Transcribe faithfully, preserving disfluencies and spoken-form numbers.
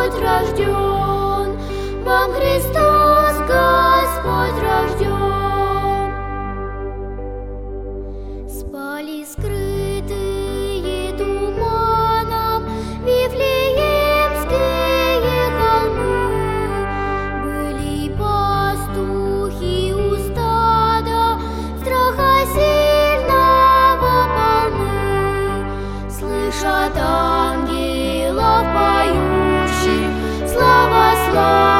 Господь рожден, вам Христос Господь рожден. Спали скрытые туманом Вифлеемские холмы, были пастухи у стада, страха сильного полны, слышат ангелов поющих: слава, слава.